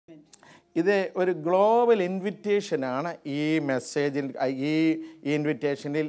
ഇത് ഒരു ഗ്ലോബൽ ഇൻവിറ്റേഷനാണ് ഈ മെസ്സേജിൽ, ഈ ഇൻവിറ്റേഷനിൽ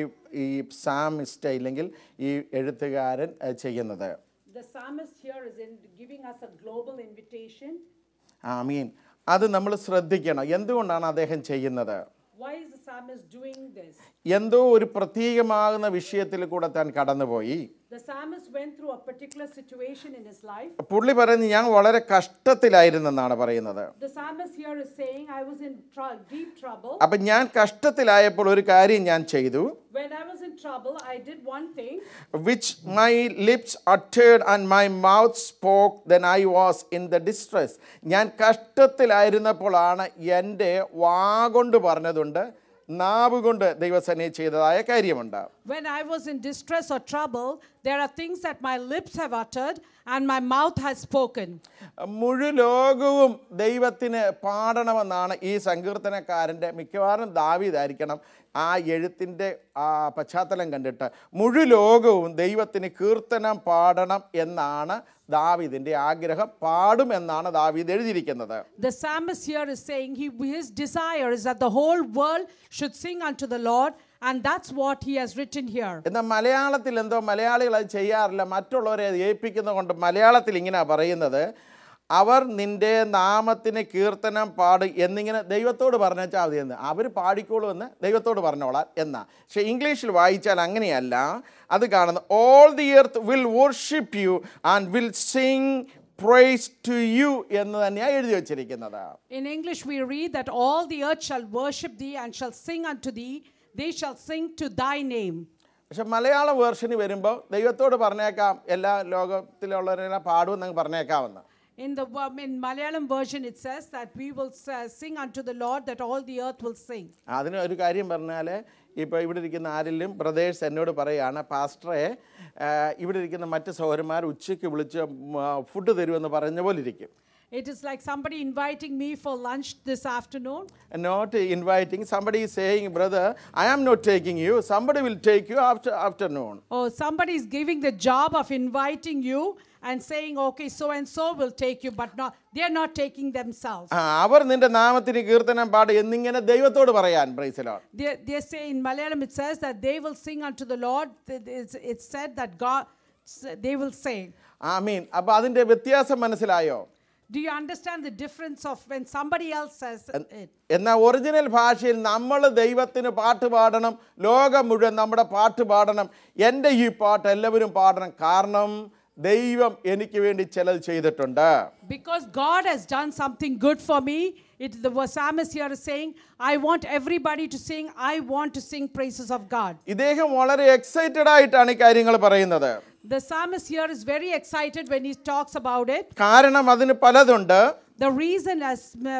ഈ സാമിസ്റ്റ് ഇല്ലെങ്കിൽ ഈ എഴുത്തുകാരൻ ചെയ്യുന്നത്. The psalmist here is giving us a global invitation. ആമീൻ. അത് നമ്മൾ ശ്രദ്ധിക്കണം. എന്തുകൊണ്ടാണ് അദ്ദേഹം ചെയ്യുന്നത്? Why is the psalmist doing this? എന്തോ ഒരു പ്രത്യേകമാകുന്ന വിഷയത്തിൽ കൂടെ താൻ കടന്നുപോയി. The psalmist went through a particular situation in his life. പുള്ളി പറയുന്നത് ഞാൻ വളരെ കഷ്ടത്തിലായിരുന്നെന്നാണ് പറയുന്നത്. The psalmist here is saying, I was in deep trouble. അപ്പം ഞാൻ കഷ്ടത്തിലായപ്പോൾ ഒരു കാര്യം ഞാൻ ചെയ്തു. When I was in trouble, I did one thing. Which my lips uttered and my mouth spoke when I was in the distress. ഞാൻ കഷ്ടത്തിലായിരുന്നപ്പോഴാണ് എൻ്റെ വാ കൊണ്ട് പറഞ്ഞതുണ്ട്, നാവ് കൊണ്ട് ദൈവസന്നിധി ചെയ്തതായ കാര്യമുണ്ട്. When I was in distress or trouble, there are things that my lips have uttered and my mouth has spoken. മുഴു ലോകവും ദൈവത്തിന് പാടണമെന്നാണ് ഈ സങ്കീർത്തനക്കാരൻ്റെ, മിക്കവാറും ദാവീദായിരിക്കണം ആ എഴുത്തിൻ്റെ പശ്ചാത്തലം കണ്ടിട്ട്, മുഴു ലോകവും ദൈവത്തിന് കീർത്തനം പാടണം എന്നാണ് ദാവീദിന്റെ ആഗ്രഹം. പാടും എന്നാണ് ദാവീദ് എഴുതിയിരിക്കുന്നത്. The psalmist here is saying his desire is that the whole world should sing unto the Lord, and that's what he has written here. എന്നാൽ മലയാളത്തിൽ എന്തോ മലയാളികൾ അത് ചെയ്യാറില്ല, മറ്റുള്ളവരെ അത് ഏൽപ്പിക്കുന്നത് കൊണ്ട് മലയാളത്തിൽ ഇങ്ങനെ പറയുന്നത്, അവർ നിന്റെ നാമത്തിന് കീർത്തനം പാട് എന്നിങ്ങനെ ദൈവത്തോട് പറഞ്ഞാൽ മതി എന്ന്. അവർ പാടിക്കോളൂ എന്ന് ദൈവത്തോട് പറഞ്ഞോളാം എന്നാ. പക്ഷെ ഇംഗ്ലീഷിൽ വായിച്ചാൽ അങ്ങനെയല്ല. അത് കാണുന്നു, all the earth will worship you and will sing praise to you എന്ന് തന്നെയാണ് എഴുതി വച്ചിരിക്കുന്നത്. In English we read that all the earth shall worship thee and shall sing unto thee, they shall sing to thy name. പക്ഷെ മലയാള വേർഷന് വരുമ്പോൾ ദൈവത്തോട് പറഞ്ഞേക്കാം, എല്ലാ ലോകത്തിലുള്ളവരെല്ലാം പാടുമെന്ന് പറഞ്ഞേക്കാമെന്ന്. In Malayalam version it says that we will sing unto the Lord, that all the earth will sing. അതിന് ഒരു കാര്യം പറഞ്ഞാൽ, ഇപ്പോൾ ഇവിടെ ഇരിക്കുന്ന ആരെങ്കിലും ബ്രദേഴ്സ് എന്നോട് പറയുകയാണ്, പാസ്റ്ററെ ഇവിടെ ഇരിക്കുന്ന മറ്റ് സഹോദരന്മാർ ഉച്ചയ്ക്ക് വിളിച്ച് ഫുഡ് തരുമെന്ന് പറഞ്ഞ പോലെ ഇരിക്കും. It is like somebody inviting me for lunch this afternoon. Not inviting, somebody is saying, brother, I am not taking you, somebody will take you afternoon. Oh, somebody is giving the job of inviting you and saying, okay, so and so will take you, but not, they are not taking themselves. അവർ നിന്റെ നാമത്തിന് കീർത്തനം പാട് എന്നിങ്ങനെ ദൈവത്തോട് പറയാൻ. Praise the Lord. They say in Malayalam it says that they will sing unto the Lord. It's said that God, they will say. ആമീൻ. അപ്പോൾ അതിന്റെ വ്യത്യാസം മനസ്സിലായോ? Do you understand the difference of when somebody else says it? എന്നാൽ original ഭാഷയിൽ നമ്മൾ ദൈവത്തിന് പാട്ട് പാടണം, ലോകം മുഴുവൻ നമ്മുടെ പാട്ട് പാടണം, എൻ്റെ ഈ പാട്ട് എല്ലാവരും പാടണം, കാരണം ദൈവം എനിക്ക് വേണ്ടി ചിലത് ചെയ്തിട്ടുണ്ട്. Because God has done something good for me. The psalmist here is saying, I want everybody to sing, I want to sing praises of God. ഇദ്ദേഹം വളരെ എക്സൈറ്റഡ് ആയിട്ടാണ് ഈ കാര്യങ്ങൾ പറയുന്നത്. The psalmist here is very excited when he talks about it. കാരണം അതിന് പലതുണ്ട്. The reason has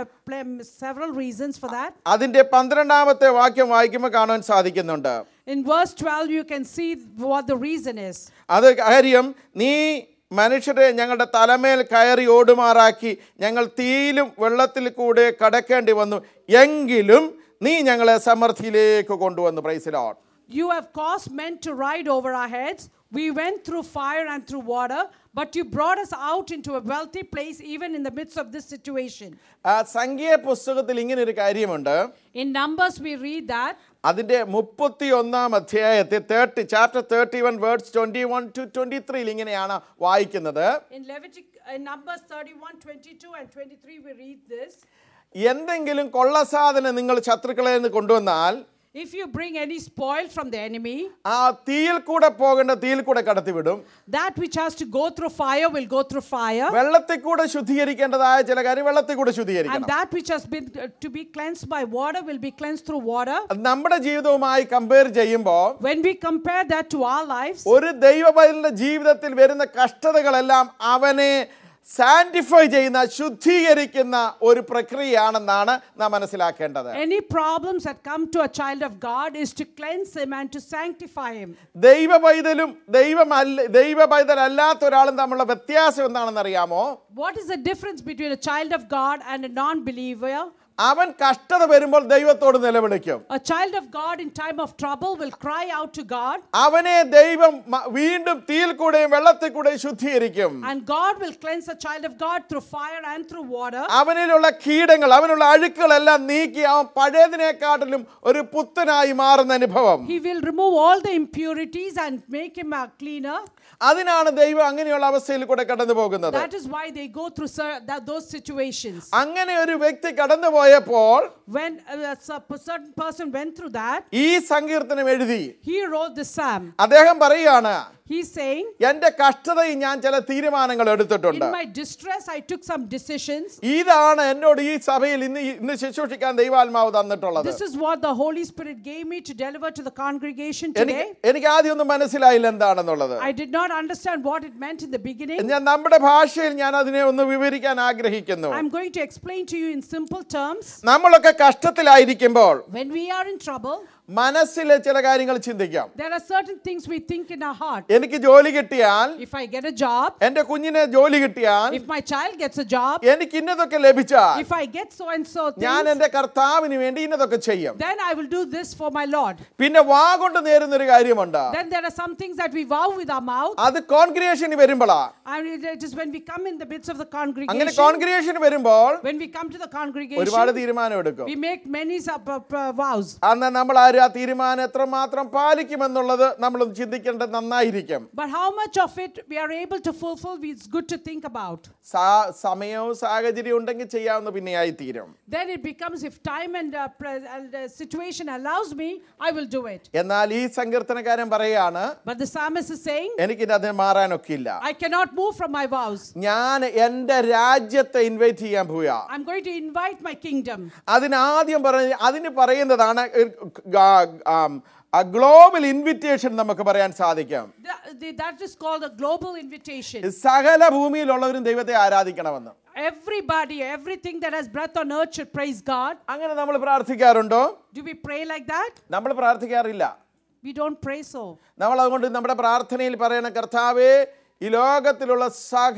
several reasons for that. അതിന്റെ 12ാമത്തെ വാക്യം വായിക്കുമ്പോൾ കാണാൻ സാധിക്കുന്നുണ്ട്. In verse 12 you can see what the reason is. അത് കാര്യം, നീ മനുഷ്യരെ ഞങ്ങളുടെ തലമേൽ കയറി ഓടുമാറാക്കി, ഞങ്ങൾ തീയിലും വെള്ളത്തിൽ കൂടെ കടക്കേണ്ടി വന്നു, എങ്കിലും നീ ഞങ്ങളെ സമൃദ്ധിയിലേക്ക് കൊണ്ടുവന്നു. Praise the Lord. You have caused men to ride over our heads. We went through fire and through water, but you brought us out into a wealthy place even in the midst of this situation. സംഖ്യ പുസ്തകത്തിൽ ഇങ്ങനെ ഒരു കാര്യമുണ്ട്. In Numbers we read that അതിന്റെ 31ാം അധ്യായത്തിൽ chapter 31 verse 21 to 23 ഇങ്ങനെയാണ് വായിക്കുന്നത്. in Numbers 31, 22 and 23 we read this. എന്തെങ്കിലും കൊള്ളസാധനം നിങ്ങൾ ശത്രുക്കളെ നിന്ന് കൊണ്ടുവന്നാൽ, if you bring any spoil from the enemy, ആ തീയിൽ കൂടെ പോകേണ്ട തീയിൽ കൂടെ കടത്തിവിടും. that which has to go through fire will go through fire. വെള്ളത്തിൽ കൂടെ ശുദ്ധീകരിക്കേണ്ടതായ ചില കാര്യം വെള്ളത്തിൽ കൂടെ ശുദ്ധീകരിക്കണം. And that which has been to be cleansed by water will be cleansed through water. നമ്മുടെ ജീവിതവുമായി കമ്പയർ ചെയ്യുമ്പോൾ, when we compare that to our lives, ഒരു ദൈവപൈതലിന്റെ ജീവിതത്തിൽ വരുന്ന കഷ്ടതകളെല്ലാം അവനെ സാന്റിഫൈ ചെയ്യുന്ന, ശുദ്ധീകരിക്കുന്ന ഒരു പ്രക്രിയയാണെന്നാണ് നാം മനസ്സിലാക്കേണ്ടത്. Any problems that come to a child of God is to cleanse him and to sanctify him. ദൈവപൈതലും ദൈവപൈതലല്ലാത്ത ഒരാളും തമ്മിലുള്ള വ്യത്യാസം എന്താണെന്ന് അറിയാമോ? What is the difference between a child of God and a non-believer? അവൻ കഷ്ടത വരുമ്പോൾ ദൈവത്തോട് നിലവിളിക്കും. A child of God in time of trouble will cry out to God. അവനെ ദൈവം വീണ്ടും തീയിൽ കൂടെയും വെള്ളത്തിൽ കൂടെയും ശുദ്ധീകരിക്കും. And God will cleanse the child of God through fire and through water. അവനിലുള്ള കീടങ്ങൾ, അവനുള്ള അഴുക്കുകളെല്ലാം നീക്കി അവൻ പഴയതിനെക്കാട്ടിലും ഒരു പുത്തനായി മാറുന്ന അനുഭവം. He will remove all the impurities and make him a cleaner. അതിനാണ് ദൈവം അങ്ങനെയുള്ള അവസ്ഥയിൽ കൂടെ കടന്നു പോകുന്നത്. That is why they go through those situations. അങ്ങനെ ഒരു വ്യക്തി കടന്നു പോയപ്പോൾ When a certain person went through that, ഈ സങ്കീർത്തനം എഴുതി. he wrote the psalm. അദ്ദേഹം പറയുകയാണ്, He's saying, എന്റെ കഷ്ടതയിൽ ഞാൻ ചില തീരുമാനങ്ങൾ എടുത്തിട്ടുണ്ട്. in my distress I took some decisions. ഇതാണ് എന്നോട് ഈ സഭയിൽ ഇന്ന് ശുശ്രൂഷിക്കാൻ ദൈവാത്മാവ് തന്നിട്ടുള്ളത്. This is what the Holy Spirit gave me to deliver to the congregation today. എനിക്ക് ആദ്യം ഒന്നും മനസ്സിലായില്ല എന്താണെന്നുള്ളത്. I did not understand what it meant in the beginning. ഞാൻ നമ്മുടെ ഭാഷയിൽ ഞാൻ അതിനെ ഒന്ന് വിവരിക്കാൻ ആഗ്രഹിക്കുന്നു. I'm going to explain to you in simple terms. നമ്മളൊക്കെ കഷ്ടത്തിലായിരിക്കുമ്പോൾ When we are in trouble, മനസ്സിലെ ചില കാര്യങ്ങൾ ചിന്തിക്കാം. there are certain things we think in our heart. എനിക്ക് ജോലി കിട്ടിയാൽ, If I get a job, എന്റെ കുഞ്ഞിനെ ജോലി കിട്ടിയാൽ, if my child gets a job, എനിക്ക് ഇന്നതൊക്കെ ലഭിച്ചാൽ, if I get so and so ഞാൻ things, എന്റെ കർത്താവിന് വേണ്ടി ഇന്നതൊക്കെ ചെയ്യും. then I will do this for my Lord. പിന്നെ വാ കൊണ്ട് നേരുന്നൊരു കാര്യമുണ്ട്. Then there are some things that we vow with our mouth. അത് കോൺഗ്രിഗേഷന് വരുമ്പോഴാ. And it is when we come in the midst of the അങ്ങനെ congregation, കോൺഗ്രിഗേഷന് വരുമ്പോൾ when we come to the ഒരുപാട് congregation, തീരുമാനം എടുക്കും. we make many vows. അന്ന് നമ്മൾ ആരും ആ തീരുമാനം എത്രമാത്രം പാലിക്കുമെന്നുള്ളത് നമ്മൾ ചിന്തിക്കേണ്ടത് നന്നായിരിക്കും. But how much of it we are able to fulfill, it's good to think about. സമയവും സാഹചര്യവും ഉണ്ടെങ്കിൽ ചെയ്യാവുന്ന പിന്നെയായി തീരും. Then it becomes, if time and situation allows me, I will do it. എന്നാൽ ഈ സങ്കീർത്തനക്കാരൻ പറയാണ്, But the psalmist is saying, എനിക്കിത് അതിന് മാറാനൊക്കില്ല. I cannot move from my vows. ഞാൻ എന്റെ രാജ്യത്തെ ഇൻവൈറ്റ് ചെയ്യാൻ പോയാ. I'm going to invite my kingdom. അതിന് പറയുന്നതാണ് a global invitation നമുക്ക് പറയാൻ സാധിക്കും. That is called a global invitation. സകല ഭൂമിയിലുള്ളവരും ദൈവത്തെ ആരാധിക്കണമെന്ന്. Everybody, everything that has breath on earth should praise God. അങ്ങനെ നമ്മൾ പ്രാർത്ഥിക്കാറുണ്ടോ? Do we pray like that? നമ്മൾ പ്രാർത്ഥിക്കാറില്ല. We don't pray so. നമ്മൾ അതുകൊണ്ട് നമ്മുടെ പ്രാർത്ഥനയിൽ പറയണ, കർത്താവേ, ഈ ലോകത്തിലുള്ള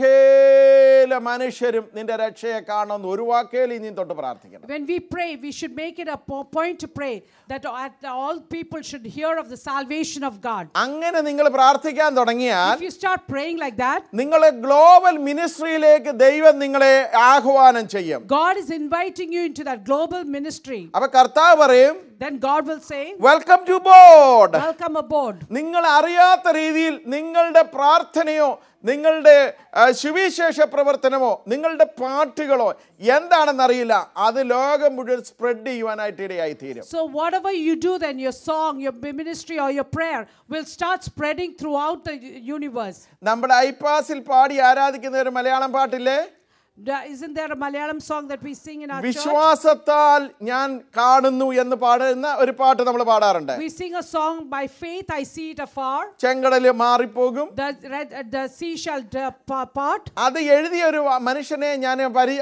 സകല മനുഷ്യരും നിന്റെ രക്ഷയെ കാണണമെന്ന് ഒരു വാക്കേൽ ഇനി തൊട്ട് പ്രാർത്ഥിക്കണം. When we pray, we should make it a point to pray that all people should hear of the salvation of God. അങ്ങനെ നിങ്ങൾ പ്രാർത്ഥിക്കാൻ തുടങ്ങിയാൽ, If you start praying like that, നിങ്ങളെ ഗ്ലോബൽ മിനിസ്ട്രിയിലേക്ക് ദൈവം നിങ്ങളെ ആഹ്വാനം ചെയ്യും. God is inviting you into that global ministry. അപ്പോൾ കർത്താവ് പറയും, Then God will say, welcome to board. welcome aboard. നിങ്ങൾ അറിയാത്ത രീതിയിൽ നിങ്ങളുടെ പ്രാർത്ഥനയോ നിങ്ങളുടെ സുവിശേഷ പ്രവർത്തനമോ നിങ്ങളുടെ പാട്ടുകളോ എന്താണെന്നറിയില്ല, അത് ലോകം മുഴുവൻ സ്പ്രെഡ് ചെയ്യുവാനായിട്ട് ഇടയായി തീരും. So whatever you do, then your song, your ministry or your prayer will start spreading throughout the universe. നമ്മുടെ ഐപാസിൽ പാടി ആരാധിക്കുന്ന ഒരു Malayalam പാട്ടില്ലേ? Isn't there a Malayalam song that we sing in our church? വിശ്വാസത്താൽ ഞാൻ കാണുന്നു എന്ന് പാടുന്ന ഒരു പാട്ട് നമ്മൾ പാടാറുണ്ട്. We sing a song, by faith I see it afar. ചെങ്കടല് മാറിപ്പോകും, The sea shall part. അത് എഴുതിയ ഒരു മനുഷ്യനെ ഞാൻ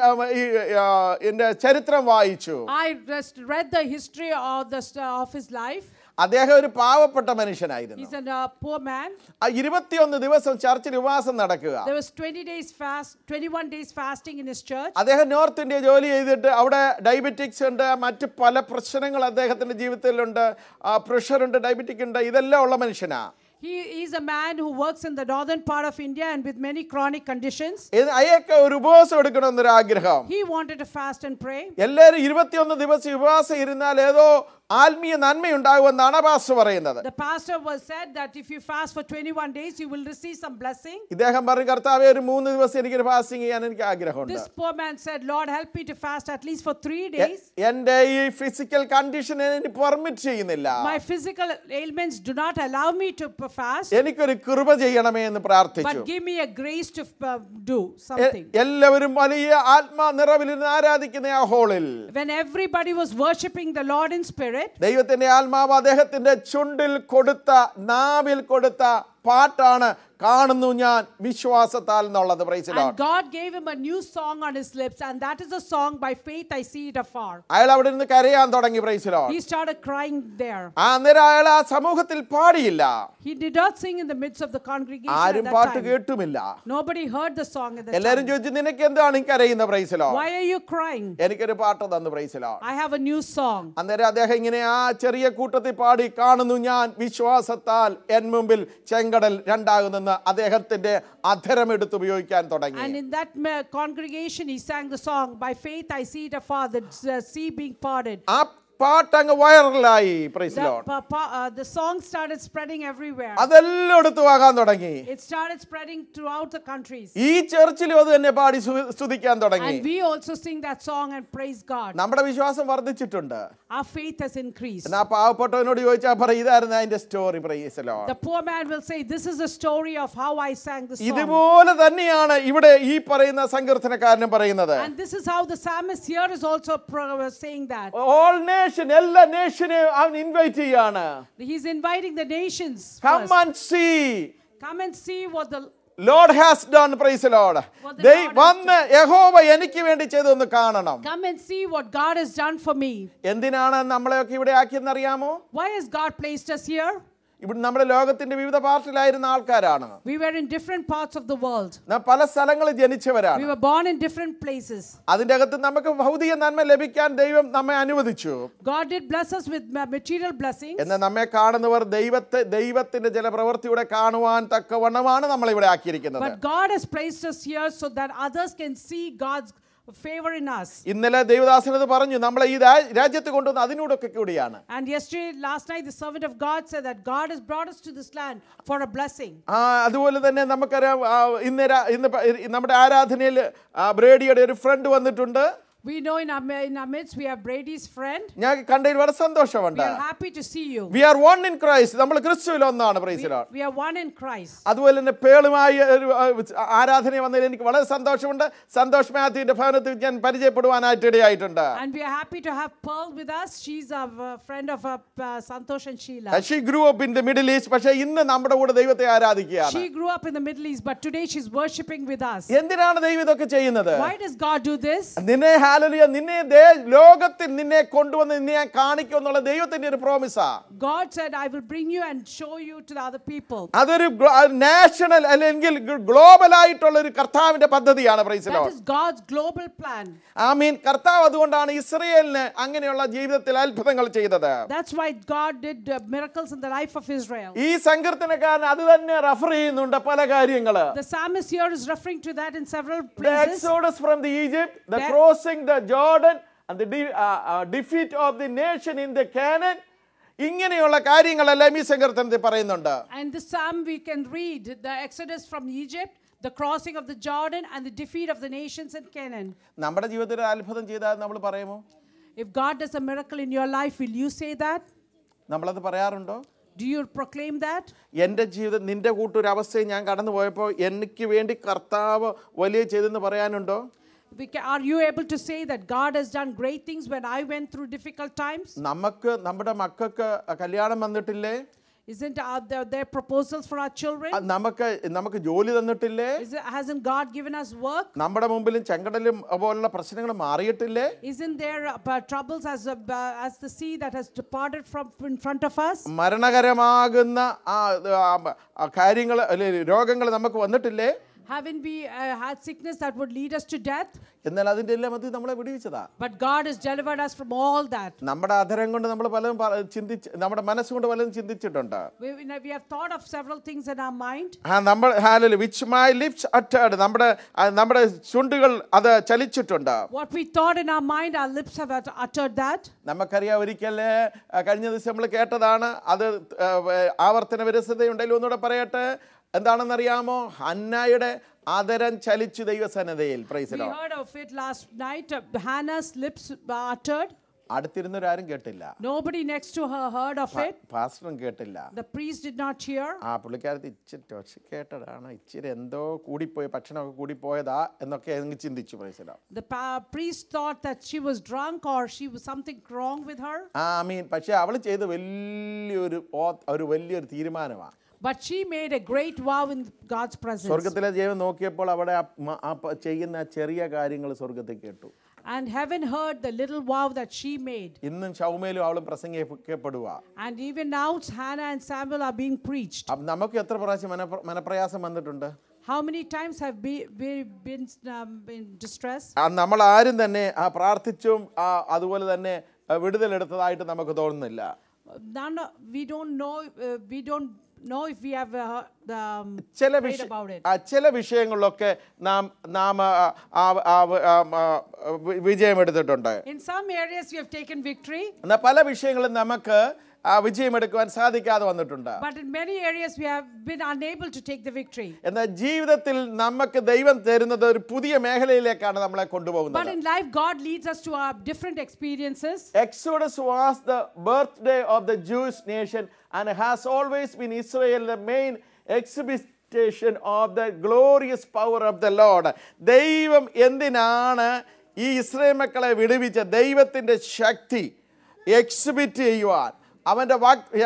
എന്റെ ചരിത്രം വായിച്ചു. I just read the history of his life. അദ്ദേഹം ഒരു പാവപ്പെട്ട മനുഷ്യനായിരുന്നു. He's a poor man. 21 ദിവസം ചർച്ചിൽ ഉപവാസം നടക്കുക. There was 21 days fasting in his church. അദ്ദേഹം നോർത്ത് ഇന്ത്യ ജോലി ചെയ്തിട്ട് അവിടെ ഡയബറ്റിക്സ് ഉണ്ട്, മറ്റ് പല പ്രശ്നങ്ങൾ അദ്ദേഹത്തിന്റെ ജീവിതത്തിലുണ്ട്, പ്രഷർ ഉണ്ട്, ഡയബറ്റിക് ഉണ്ട്, ഇതെല്ലാം ഉള്ള മനുഷ്യനാ. He is a man who works in the northern part of India and with many chronic conditions. അയാൾക്ക് ഒരു ഉപവാസം എടുക്കണമെന്നൊരു ആഗ്രഹം. He wanted to fast and pray. എല്ലാവരും 21 ദിവസം ഉപവാസം ഇരുന്നാൽ ഏതോ ആത്മീയ നന്മയുണ്ടാകുമെന്നാണ് പാസ്റ്റർ പറയുന്നത്. The pastor was said that if you fast for 21 days you will receive some blessing. ഇദ്ദേഹം പറഞ്ഞു, കർത്താവേ, ഒരു 3 ദിവസം എനിക്കൊരു ഫാസ്റ്റിംഗ് ചെയ്യാൻ എനിക്ക് ആഗ്രഹമുണ്ട്. This poor man said, Lord, help me to fast at least for 3 days. എൻ്റെ ഈ ഫിസിക്കൽ കണ്ടീഷൻ എനിക്ക് പെർമിറ്റ് ചെയ്യുന്നില്ല. My physical ailments do not allow me to fast. എനിക്കൊരു കൃപ ചെയ്യണമേ എന്ന് പ്രാർത്ഥിച്ചു. But give me a grace to do something. എല്ലാവരും വലിയ ആത്മാ നിറവിലിരുന്ന് ആരാധിക്കുന്ന ആ ഹോളിൽ, when everybody was worshiping the Lord in spirit, ദൈവത്തിന്റെ ആത്മാവ് അദ്ദേഹത്തിന്റെ ചുണ്ടിൽ കൊടുത്ത, നാവിൽ കൊടുത്ത പാട്ടാണ് കാണുന്നു ഞാൻ വിശ്വാസത്താൽ എന്നുള്ളത്. Praise the Lord. And God gave him a new song on his lips, and that is a song, by faith I see it afar. അയാൾ അവിടെ നിന്ന് കരയാൻ തുടങ്ങി. Praise the Lord. He started crying there. അന്നേരം അയാൾ ആ സമൂഹത്തിൽ പാടിയില്ല. He did not sing in the midst of the congregation at ആരും that പാട്ട് time. കേട്ടുമില്ല. Nobody heard the song at that എല്ലാരും time. ചോദിച്ചു, നിനക്ക് എന്താണ് ഈ കരയുന്ന? Praise the Lord. Why are you crying? എനിക്കൊരു പാട്ട് തന്നു. Praise the Lord. I have a new song. അന്നേരം അദ്ദേഹം ഇങ്ങനെ ആ ചെറിയ കൂട്ടത്തിൽ പാടി, കാണുന്നു ഞാൻ വിശ്വാസത്താൽ എൻ മുമ്പിൽ ചെങ്കടൽ രണ്ടാകുന്നെന്ന് അദ്ദേഹത്തിന്റെ അധരം എടുത്ത് ഉപയോഗിക്കാൻ തുടങ്ങി. And in that congregation he sang the song, by faith I see it afar, the sea being parted. ആ പാട്ടങ്ങ് വൈറലായി. Praise the Lord. The song started spreading everywhere. അതെല്ലായിടത്തും ആകാൻ തുടങ്ങി. It started spreading throughout the countries. ഈ ചർച്ചിലും അത് തന്നെ പാടി സ്തുതിക്കാൻ തുടങ്ങി. And we also sing that song and praise God. നമ്മുടെ വിശ്വാസം വർദ്ധിച്ചിട്ടുണ്ട്. Our faith has increased. എന്നാ പാവപ്പെട്ടവനോട് ചോദിച്ചാൽ പറയും, ഇതായിരുന്നു അതിന്റെ story. Praise the Lord. The poor man will say, this is the story of how I sang the song. ഇതുപോലെ തന്നെയാണ് ഇവിടെ ഈ പറയുന്ന സങ്കീർത്തനക്കാരനും പറയുന്നത്. And this is how the psalmist here is also saying that. All nation, എല്ലാ നേഷനെയും അവൻ invite ചെയ്യാണ്. He's inviting the nations. Come first. and see. Come and see what the Lord has done. Praise the Lord. What the Lord has വന്ന് യഹോവ എനിക്ക് വേണ്ടി ചെയ്തൊന്ന് കാണണം. Come and see what God has done for me. എന്തിനാണ് നമ്മളെയൊക്കെ ഇവിടെ ആക്കിയെന്നറിയാമോ? Why has God placed us here? ഇവിടെ നമ്മുടെ ലോകത്തിന്റെ വിവിധ പാർട്ടിലായിരുന്ന ആൾക്കാരാണ്. We were in different parts of the world. നാം പല സ്ഥലങ്ങളിൽ ജനിച്ചവരാണ്. We were born in different places. അതിന്റെ അകത്ത് നമുക്ക് ഭൗതിക നന്മ ലഭിക്കാൻ ദൈവം നമ്മെ അനുവദിച്ചു. God did bless us with material blessings. എന്നാൽ നമ്മെ കാണുന്നവർ ദൈവത്തിന്റെ ചില പ്രവൃത്തിയുടെ കാണുവാൻ തക്കവണ്ണമാണ് നമ്മൾ ഇവിടെ ആക്കിയിരിക്കുന്നത്. But God has placed us here so that others can see God's favor in us. ഇന്നലെ ദേവദാസനത് പറഞ്ഞു, നമ്മളെ ഈ രാജ്യത്ത് കൊണ്ടുവന്ന് അതിനോടൊക്കെ കൂടിയാണ്. And last night, the servant of God said that God has brought us to this land for a blessing. അതുപോലെ തന്നെ നമുക്കറിയാം, ഇന്ന് നമ്മുടെ ആരാധനയിൽ ബ്രേഡിയുടെ ഒരു ഫ്രണ്ട് വന്നിട്ടുണ്ട്. We know in our midst we have Brady's friend. ഞാൻ കണ്ടതിൽ വളരെ സന്തോഷമുണ്ട്. We are happy to see you. We are one in Christ. നമ്മൾ ക്രിസ്തുവിൽ ഒന്നാണ്. Praise the Lord. We are one in Christ. അതുപോലെ തന്നെ പേളുമായി ഒരു ആരാധന വന്നതിൽ എനിക്ക് വളരെ സന്തോഷമുണ്ട്. സന്തോഷ് മാത്യുവിന്റെ ഭവനത്തിൽ ഞാൻ പരിചയപ്പെടുവാനായിട്ട് ഇടയായിട്ടുണ്ട്. And we are happy to have Pearl with us. She's a friend of Santosh and Sheila. She grew up in the Middle East. പക്ഷേ ഇന്ന് നമ്മുടെ കൂടെ ദൈവത്തെ ആരാധിക്കുകയാണ്. She grew up in the Middle East, but today she's worshiping with us. എന്തിനാണ് ദൈവം ഇതൊക്കെ ചെയ്യുന്നത്? Why does God do this? നിന്നെ ലോകത്തിൽ നിന്നെ കൊണ്ടുവന്ന് നിന്നെ കാണിക്കും എന്നുള്ള ദൈവത്തിന്റെ ഒരു പ്രോമിസാ. God said, I will bring you and show you to the other people. അതൊരു നാഷണൽ അല്ലെങ്കിൽ ഗ്ലോബൽ ആയിട്ടുള്ള ഒരു കർത്താവിന്റെ പദ്ധതിയാണ്. Praise the Lord. That is God's global plan. ആമീൻ. കർത്താവ് അതുകൊണ്ടാണ് ഇസ്രായേലിന് അങ്ങനെയുള്ള ജീവിതത്തിൽ അത്ഭുതങ്ങൾ ചെയ്തത്. That's why God did miracles in the life of Israel. ഈ സങ്കീർത്തനക്കാരൻ അത് തന്നെ റെഫർ ചെയ്യുന്നുണ്ട് പല കാര്യങ്ങള്. The psalmist here is referring to that in several The places. exodus from the Egypt, the crossing the Jordan and the defeat of the nation in the Canaan. ഇങ്ങനെയുള്ള കാര്യങ്ങളെല്ലാം ഈ സങ്കീർത്തനത്തിൽ പറയുന്നുണ്ട്. And this psalm we can read the exodus from Egypt, the crossing of the Jordan and the defeat of the nations in Canaan. നമ്മുടെ ജീവിതത്തിൽ അത്ഭുതം ചെയ്താൽ നമ്മൾ പറയുമോ? If God does a miracle in your life, will you say that? നമ്മളത് പറയാറുണ്ടോ? Do you proclaim that? എൻ്റെ ജീവിതം നിന്റെ കൂട്ടൊരവസ്ഥയിൽ ഞാൻ കടന്നു പോയപ്പോൾ എനിക്ക് വേണ്ടി കർത്താവ് വലിയ ചെയ്തെന്ന് പറയാനുണ്ടോ? Are you able to say that God has done great things when I went through difficult times? നമുക്ക് നമ്മുടെ മക്കൾക്ക് കല്യാണം വന്നിട്ടില്ലേ? Isn't there proposals for our children? നമുക്ക് ജോലി തന്നിട്ടില്ലേ? Hasn't God given us work? നമ്മുടെ മുമ്പിലും ചെങ്കടലും പോലുള്ള പ്രശ്നങ്ങൾ മാറിയിട്ടില്ലേ? Isn't there troubles as the sea that has departed from in front of us? മരണകരമാകുന്ന കാര്യങ്ങൾ രോഗങ്ങൾ നമുക്ക് വന്നിട്ടില്ലേ? Haven't we had sickness that would lead us to death? എന്നാൽ അതിന്റെ എല്ലാം മധ്യത്തിൽ നമ്മളെ വിടുവിച്ചതാ. But God has delivered us from all that. നമ്മുടെ അധരം കൊണ്ട് നമ്മൾ പലതും ചിന്തിച്ച് നമ്മുടെ മനസ്സുകൊണ്ട് പലതും ചിന്തിച്ചിട്ടുണ്ട്. We have thought of several things in our mind. നമ്മൾ hallelujah which my lips uttered, നമ്മുടെ ചുണ്ടുകൾ അത് ചലിച്ചിട്ടുണ്ട്. What we thought in our mind, our lips have uttered that. നമുക്കറിയാം, ഒരിക്കൽ കഴിഞ്ഞ ദിവസം നമ്മൾ കേട്ടതാണ്. അത് ആവർത്തന വിരസതയുണ്ടെങ്കിൽ ഒന്നുകൂടെ പറയട്ടെ. എന്താണെന്നറിയാമോ? ഹന്നയുടെ ആദരം ചലിച്ചു ദൈവസന്നിധിയിൽ. Praise the Lord. We heard of it last night. Hannah's lips uttered. അടുത്തിരുന്നവരാരും കേട്ടില്ല. Nobody next to her heard of it. പാസ്റ്ററും കേട്ടില്ല. The priest did not hear. പുള്ളിക്കാരത്തി ഇച്ചിരി കേട്ടതാണ്. ഇച്ചിരി എന്തോ കൂടിപ്പോയി, ഭക്ഷണമൊക്കെ കൂടിപ്പോയതാ എന്നൊക്കെ ചിന്തിച്ചു. Praise the Lord. The priest thought that she was drunk or she was something wrong with her. പക്ഷെ അവൾ ചെയ്ത വലിയൊരു തീരുമാനമാണ്. But she made a great vow in God's presence. സ്വർഗത്തിലെ ദൈവം നോക്കിയപ്പോൾ അവിടെ ചെയ്യുന്ന ചെറിയ കാര്യങ്ങൾ സ്വർഗത്തിൽ കേട്ടു. And heaven heard the little vow that she made. ഇന്നും ശൗമേലും അവളും പ്രസംഗിക്കപ്പെടുക. And even now Hannah and Samuel are being preached. നമുക്ക് എത്ര പ്രാവശ്യം മനപ്രയാസം വന്നിട്ടുണ്ട്? How many times have we been in distress? നമ്മൾ ആരും തന്നെ പ്രാർത്ഥിച്ചും അതുപോലെ തന്നെ വിടുതലെടുത്തതായിട്ട് നമുക്ക് തോന്നുന്നില്ല. We don't know if we have prayed about it. ചില വിഷയങ്ങളിലൊക്കെ നാം വിജയമെടുത്തിട്ടുണ്ട്. In some areas we have taken victory. എന്നാൽ പല വിഷയങ്ങളും നമുക്ക് വിജയമെടുക്കുവാൻ സാധിക്കാതെ വന്നിട്ടുണ്ട്. But in many areas we have been unable to take the victory. എന്നാൽ ജീവിതത്തിൽ നമുക്ക് ദൈവം തരുന്നത് ഒരു പുതിയ മേഖലയിലേക്കാണ് നമ്മളെ കൊണ്ടുപോകുന്നത്. But in life God leads us to our different experiences. Exodus was the birthday of the Jewish nation and has always been Israel the main exhibition of the glorious power of the Lord. ദൈവം എന്തിനാണ് ഈ Israel മക്കളെ വിടുവിച്ച? ദൈവത്തിൻ്റെ ശക്തി exhibit ചെയ്യുവാൻ, അവൻ്റെ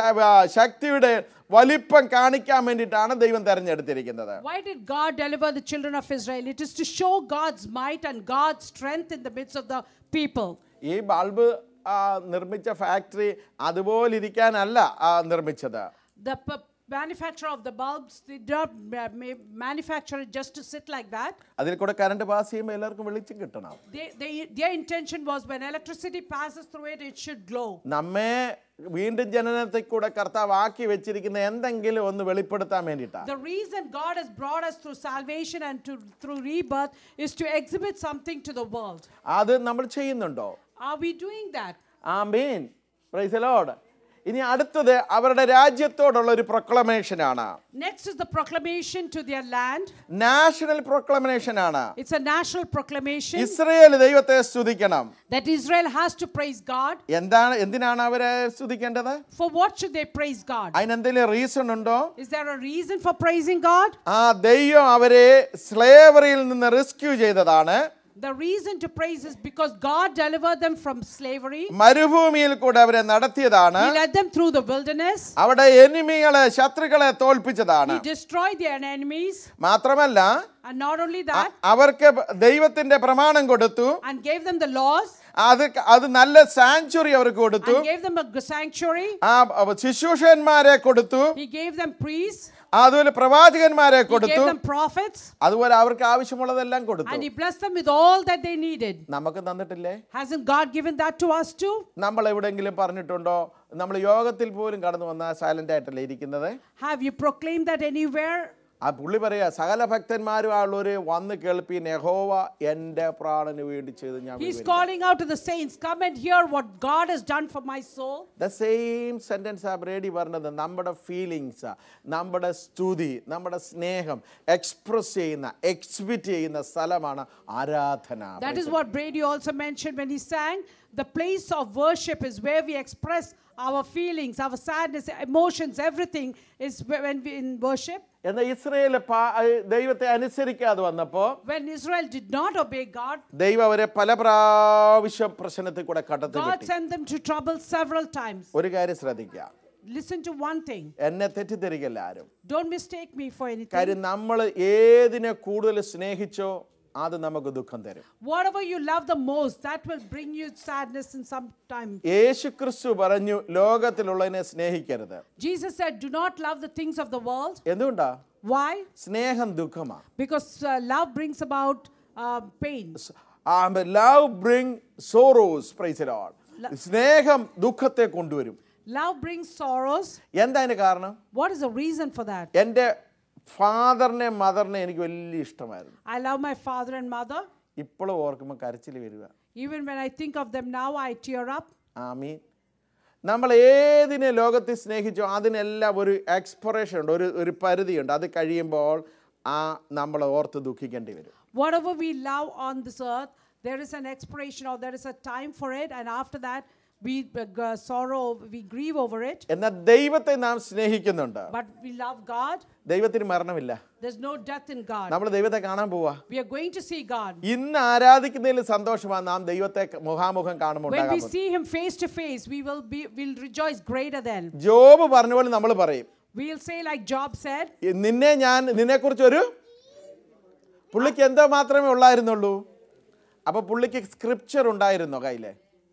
ശക്തിയുടെ വലിപ്പം കാണിക്കാൻ വേണ്ടിയിട്ടാണ് ദൈവം തെരഞ്ഞെടുത്തിരിക്കുന്നത്. Why did God deliver the children of Israel? It is to show God's might and God's strength in the midst of the people. ഈ ബൾബ് നിർമ്മിച്ച ഫാക്ടറി അതുപോലെ ഇരിക്കാനല്ല നിർമ്മിച്ചത്. The manufacturer of the bulbs did not manufacture it just to sit like that. അതിൽ കൂടെ current pass ചെയ്യുമ്പോൾ എല്ലാവർക്കും വെളിച്ചം കിട്ടണം. Their intention was when electricity passes through it, it should glow. നമ്മെ വീണ്ടും ജനനത്തിൽ കൂടെ കർത്താവ് ആക്കി വെച്ചിരിക്കുന്ന എന്തെങ്കിലും ഒന്ന് വെളിപ്പെടുത്താൻ വേണ്ടിയിട്ടാണ്. The reason God has brought us through salvation and through rebirth is to exhibit something to the world. അത് നമ്മൾ ചെയ്യുന്നുണ്ടോ? Are we doing that? ആമേൻ. Praise the Lord. ഇനി അടുത്തത് അവരുടെ രാജ്യത്തോടുള്ള ഒരു പ്രൊക്ലമേഷൻ ആണ്. Next is the proclamation to their land. National proclamation ആണ്. It's a national proclamation. Israel ദൈവത്തെ സ്തുതിക്കണം. That Israel has to praise God. എന്തിനാണ് അവരെ സ്തുതിക്കേണ്ടത്? For what should they praise God? അതിന് എന്തെങ്കിലും റീസൺ ഉണ്ടോ? Is there a reason for praising God? ദൈവം അവരെ സ്ലേവറിയിൽ നിന്ന് റെസ്ക്യൂ ചെയ്തതാണ്. The reason to praise is because God delivered them from slavery. മരുഭൂമിയിൽ കൂടെ അവരെ നടത്തിയതാണ്. He led them through the wilderness. അവിടെ എനിമികളെ ശത്രുക്കളെ തോൽപ്പിച്ചതാണ്. He destroyed their enemies. മാത്രമല്ല, And not only that, അവർക്ക് ദൈവത്തിന്റെ പ്രമാണം കൊടുത്തു. And gave them the laws. അത് നല്ല സാങ്ച്വറി അവർക്ക് കൊടുത്തു. And gave them a sanctuary. ശുശ്രൂഷകന്മാരെ കൊടുത്തു. He gave them priests. അതുപോലെ പ്രവാചകന്മാരെ He കൊടുത്തു. gave them prophets. അതുപോലെ അവർക്ക് ആവശ്യമുള്ളതെല്ലാം കൊടുത്തു. And He blessed them with all that they needed. നമുക്ക് തന്നിട്ടില്ലേ? Hasn't God given that to us too? നമ്മൾ എവിടെയെങ്കിലും പറഞ്ഞിട്ടുണ്ടോ? നമ്മൾ യോഗത്തിൽ പോലും കടന്നു വന്നാൽ സൈലന്റ് ആയിട്ടല്ലേ ഇരിക്കുന്നത്? Have you proclaimed that anywhere? പുള്ളി പറയാ, സകല ഭക്തന്മാരും ആളുള്ളവര് വന്ന് കേൾപ്പീൻ, യഹോവ എൻ്റെ പ്രാണന് വേണ്ടി ചെയ്ത് ഞാൻ. He's calling out to the saints, come and hear what God has done for my soul. The same sentence ആ ബ്രേഡി പറഞ്ഞത്. നമ്മുടെ ഫീലിങ്സ്, നമ്മുടെ സ്തുതി, നമ്മുടെ സ്നേഹം എക്സ്പ്രസ് ചെയ്യുന്ന, എക്സിബിറ്റ് ചെയ്യുന്ന സ്ഥലമാണ് ആരാധന. That is what Brady also mentioned when he sang, the place of worship is where we express our feelings, our sadness, emotions, everything is when we in worship. എന്നാൽ Israel ദൈവത്തെ അനുസരിക്കാതെ വന്നപ്പോൾ, when Israel did not obey God, ദൈവം അവരെ പല പ്രാവശ്യം പ്രശ്നത്തിൽ കൂടെ കടത്തി God sent them to trouble several times. ഒരു കാര്യം ശ്രദ്ധിക്കുക. Listen to one thing. എന്നെ തെറ്റിദ്ധരിക്കല്ല ആരും. Don't mistake me for anything. കാര്യം നമ്മൾ ഏതിനെ കൂടുതൽ സ്നേഹിച്ചോ അത് നമുക്ക് ദുഃഖം തരും. Whatever you love the most, that will bring you sadness in some time. യേശുക്രിസ്തു പറഞ്ഞു ലോകത്തിലുള്ളതിനെ സ്നേഹിക്കരുത്. Jesus said, do not love the things of the world. എന്തുകൊണ്ടാ? Why? സ്നേഹം ദുഃഖമാണ്. Because love brings about pain. Love brings sorrows. Praise the Lord. സ്നേഹം ദുഃഖത്തെ കൊണ്ടുവരും. Love brings sorrows. എന്താ അതിന് കാരണം? What is the reason for that? എൻ്റെ ഫാദറിനെ മദറിനെ എനിക്ക് വലിയ ഇഷ്ടമായിരുന്നു. I love my father and mother. ഇപ്പോഴും ഓർക്കുമ്പോൾ കരച്ചിൽ വരിക. Even when I think of them now, I tear up. ആമീൻ. നമ്മൾ ഏതിനെ ലോകത്തിൽ സ്നേഹിച്ചോ അതിനെല്ലാം ഒരു എക്സ്പയറേഷൻ ഉണ്ട്, ഒരു പരിധിയുണ്ട്. അത് കഴിയുമ്പോൾ നമ്മൾ ഓർത്ത് ദുഃഖിക്കേണ്ടി വരും. Whatever we love on this earth, there is an expiration or there is a time for it, and after that we sorrow, we grieve over it. എന്നാൽ ദൈവത്തെ നാം സ്നേഹിക്കുന്നുണ്ട്. But we love God. ദൈവത്തിന് മരണമില്ല. There's no death in God. നമ്മൾ ദൈവത്തെ കാണാൻ പോവാ. We are going to see God. ഇന്ന് ആരാധിക്കുന്നതിൽ സന്തോഷമാണ് നാം ദൈവത്തെ മുഖാമുഖം കാണുമ്പോൾ. When we see him face to face, we'll rejoice greater than. Job പറഞ്ഞ പോലെ നമ്മൾ പറയും, we'll say like Job said, നിന്നെക്കുറിച്ചൊരു പുള്ളിക്ക് എന്താ മാത്രമേ ഉള്ളായിരുന്നുള്ളൂ? അപ്പോൾ പുള്ളിക്ക് സ്ക്രിപ്ചർ ഉണ്ടായിരുന്നോ കയ്യിലെ?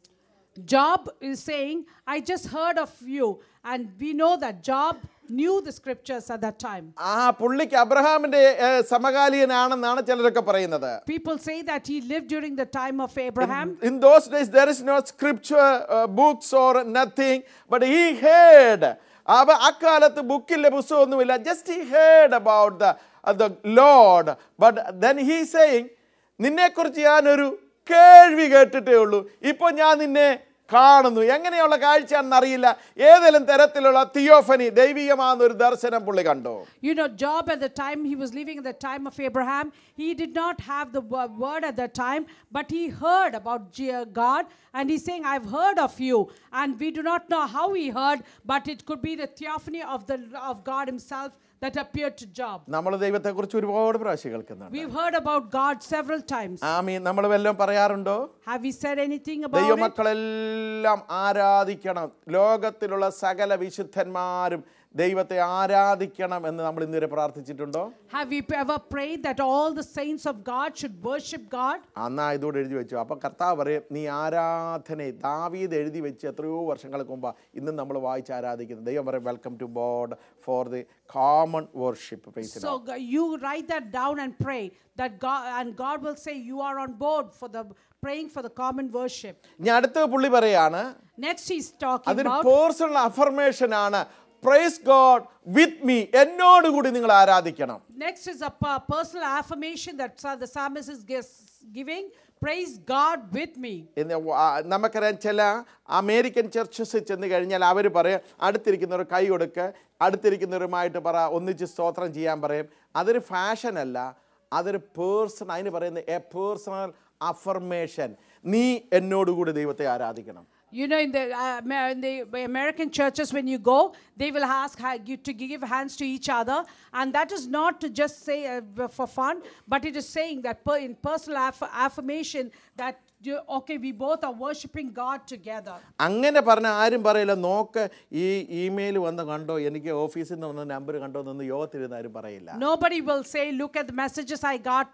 Job is saying, I just heard of you. And we know that Job knew the scriptures at that time. പുള്ളിക്ക് അബ്രഹാമിന്റെ സമകാലീനാണെന്നാണ് ചിലരൊക്കെ പറയുന്നത്. People say that he lived during the time of Abraham. In those days there is no scripture books or nothing, but he heard. അക്കാലത്ത് ബുക്കിലെ പുസ്തകമൊന്നുമില്ല. Just he heard about the Lord. But then he saying, നിന്നെക്കുറിച്ച് ഞാനൊരു കേൾവി കേട്ടിട്ടേ ഉള്ളൂ, ഇപ്പോൾ ഞാൻ നിന്നെ കാണുന്നു. എങ്ങനെയുള്ള കാഴ്ചയാണെന്ന് അറിയില്ല. ഏതെങ്കിലും തരത്തിലുള്ള തിയോഫനി, ദൈവികമായ ഒരു ദർശനം പുള്ളി കണ്ടു. You know, Job at the time he was living at the time of Abraham, he did not have the word at that time, but he heard about God, and he's saying, I've heard of you. And we do not know how he heard, but it could be the theophany of God himself that appeared to Job. നമ്മൾ ദൈവത്തെക്കുറിച്ച് ഒരുപാട് പ്രാവശ്യം കേൾക്കുന്നുണ്ട്. We've heard about God several times. ആമീൻ. നമ്മൾ വല്ലതും പറയാറുണ്ടോ? Have we said anything about it? ദൈവമക്കളെല്ലാം ആരാധിക്കണം, ലോകത്തിലുള്ള സകല വിശുദ്ധന്മാരും ദൈവത്തെ ആരാധിക്കണം എന്ന് നമ്മൾ ഇന്നുവരെ പ്രാർത്ഥിച്ചിട്ടുണ്ടോ? Have we ever prayed that all the saints of God should worship God? അന്നാ ഇതോടെ എഴുതി വെച്ചു. അപ്പോൾ കർത്താവ് പറയും, നീ ആരാധന ദാവീദ് എഴുതി വെച്ച് എത്രയോ വർഷങ്ങൾക്ക് മുമ്പ് ഇന്നും നമ്മൾ വായിച്ച് ആരാധിക്കുന്നത്. ദൈവം പറയും, welcome to God for the common worship. So you write that down and pray that God, and God will say you are on board for the praying for the common worship. ഇനി അടുത്ത പുള്ളി പറയാണ്, Next he's talking അതൊരു about personal affirmation ആണ്. Praise God with me, എന്നോട് കൂടി നിങ്ങൾ ആരാധിക്കണം. Next is a personal affirmation that the psalmist is giving. Praise God with me. നമുക്കറിയാം, ചില അമേരിക്കൻ ചർച്ചസ് ചെന്ന് കഴിഞ്ഞാൽ അവർ പറയും, അടുത്തിരിക്കുന്നവർ കൈ കൊടുക്കുക, അടുത്തിരിക്കുന്നവരുമായിട്ട് ഒന്നിച്ച് സ്തോത്രം ചെയ്യാൻ പറയും. അതൊരു ഫാഷൻ അല്ല, അതൊരു പേഴ്സൺ. അതിന് പറയുന്നത് എ പേഴ്സണൽ അഫർമേഷൻ. നീ എന്നോടുകൂടി ദൈവത്തെ ആരാധിക്കണം. You know, in the American churches, when you go, they will ask you to give hands to each other, and that is not to just say for fun, but it is saying that in personal affirmation that okay, we both are worshiping God together. അങ്ങനെ പറഞ്ഞ ആരും പറയില്ല, നോക്ക് ഈ email വന്ന് കണ്ടോ, എനിക്ക് ഓഫീസിൽ നിന്ന് വന്ന നമ്പർ കണ്ടോ എന്നൊന്നും യോഗത്തിരുന്ന് ആരും പറയില്ല. Nobody will say, look at the messages I got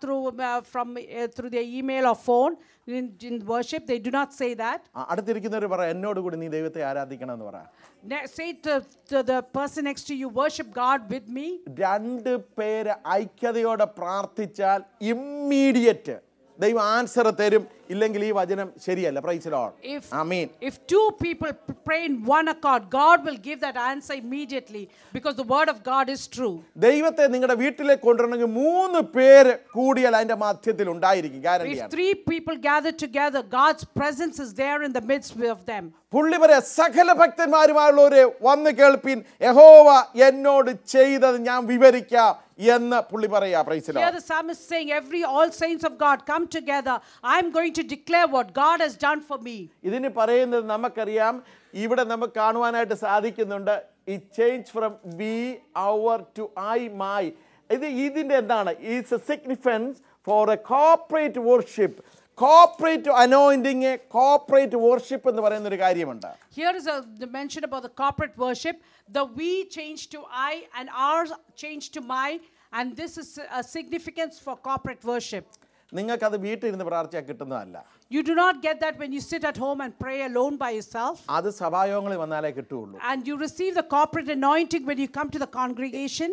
through their email or phone in worship. They do not say that. അടുത്തിരിക്കുന്നവർ പറ, എന്നോട് കൂടി നീ ദൈവത്തെ ആരാധിക്കണം എന്ന് പറ. Say to the person next to you, worship God with me. രണ്ട് പേര് ഐക്യതയോടെ പ്രാർത്ഥിച്ചാൽ ഇമ്മീഡിയറ്റ് ദൈവം ആൻസർ തരും. ഇല്ലെങ്കിൽ ഈ വചനം ശരിയല്ല. Praise the Lord. ആമേൻ. If two people pray in one accord, God will give that answer immediately, because the word of God is true. ദൈവത്തെ നിങ്ങളുടെ വീട്ടിലേക്ക് കൊണ്ടുവരണമെങ്കിൽ 3 പേര് കൂടിയാൽ അതിന്റെ മധ്യത്തിൽ ഉണ്ടായിരിക്കും. ഗ്യാരണ്ടിയാണ്. If 3 people gather together, God's presence is there in the midst of them. പുള്ളി പറയാ, സകല ഭക്തന്മാരുമായുള്ളവരെ വന്ന് കേൾപ്പിൻ, യഹോവ എന്നോട് ചെയ്തത് ഞാൻ വിവരിക്കാം എന്ന് പുള്ളി പറയാ. Praise the Lord. Here the psalmist saying, all saints of God come together. I'm going to declare what God has done for me. ഇതിന് പറയുന്നത് നമുക്കറിയാം, ഇവിടെ നമുക്ക് കാണുവാനായിട്ട് സാധിക്കുന്നുണ്ട്. ഈ change from we, our to I, my. ഇതിന്റെ എന്താണ്? It's a significance for a corporate worship. Corporate anointing, corporate worship എന്ന് പറയുന്ന ഒരു കാര്യമുണ്ട്. Here is the mention about the corporate worship. The we change to I and ours change to my, and this is a significance for corporate worship. നിങ്ങൾക്കത് വീട്ടിൽ ഇരുന്ന് പ്രാർത്ഥിച്ചാൽ കിട്ടുന്നതല്ല. You do not get that when you sit at home and pray alone by yourself. അത് സഭായോഗങ്ങളിൽ വന്നാലേ കിട്ടുള്ളൂ. And you receive the corporate anointing when you come to the congregation.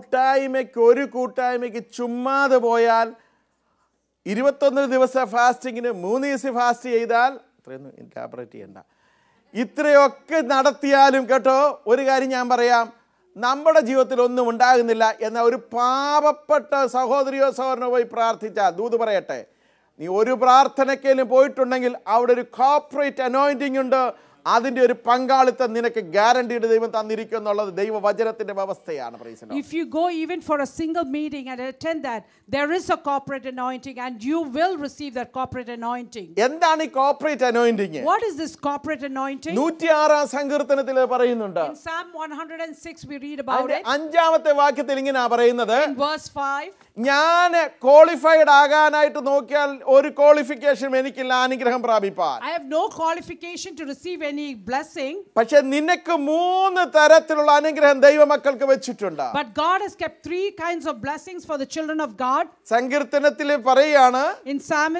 ഒരു കൂട്ടായ്മയ്ക്ക് ചുമ്മാതെ പോയാൽ 21 ദിവസം ഫാസ്റ്റിങ്ങിന് 3 ദിവസം ഫാസ്റ്റ് ചെയ്താൽ, ഇത്രയൊന്നും ഇൻകാപ്പറേറ്റ് ചെയ്യണ്ട, ഇത്രയൊക്കെ നടത്തിയാലും കേട്ടോ, ഒരു കാര്യം ഞാൻ പറയാം, നമ്മുടെ ജീവിതത്തിൽ ഒന്നും ഉണ്ടാകുന്നില്ല എന്ന ഒരു പാവപ്പെട്ട സഹോദരിയോ സഹോദരനോ പോയി പ്രാർത്ഥിച്ചാൽ, ദൂത് പറയട്ടെ, നീ ഒരു പ്രാർത്ഥനയ്ക്കേലും പോയിട്ടുണ്ടെങ്കിൽ അവിടെ ഒരു കോർപ്പറേറ്റ് അനോയിന്റിംഗ് ഉണ്ട്. അതിന്റെ ഒരു പങ്കാളിത്തം നിനക്ക് ഗ്യാരണ്ടീഡ് ദൈവം തന്നിരിക്കും എന്നുള്ളത് ദൈവവചനത്തിന്റെ വ്യവസ്ഥയാണ്. Praise the Lord. If you go even for a single meeting and attend that, there is a corporate anointing and you will receive that corporate anointing. എന്താണ് ഈ corporate anointing? What is this corporate anointing? 106 സങ്കീർത്തനത്തിൽ പറയുന്നുണ്ട്. In Psalm 106 we read about it. 5-ാമത്തെ വാക്യത്തിൽ ഇങ്ങനെയാ പറയുന്നത്. In verse 5, ഞാൻ qualified ആകാനായിട്ട് നോക്കിയാൽ ഒരു ക്വാളിഫിക്കേഷൻ എനിക്കില്ല അനുഗ്രഹം പ്രാപിപ്പാൻ. I have no qualification to receive any blessing. പക്ഷെ നിനക്ക് 3 തരത്തിലുള്ള അനുഗ്രഹം ദൈവമക്കൾക്ക് വെച്ചിട്ടുണ്ട്. But God has kept 3 kinds of blessings for the children of God. സങ്കീർത്തനത്തിൽ പറയാണ്, In Psalm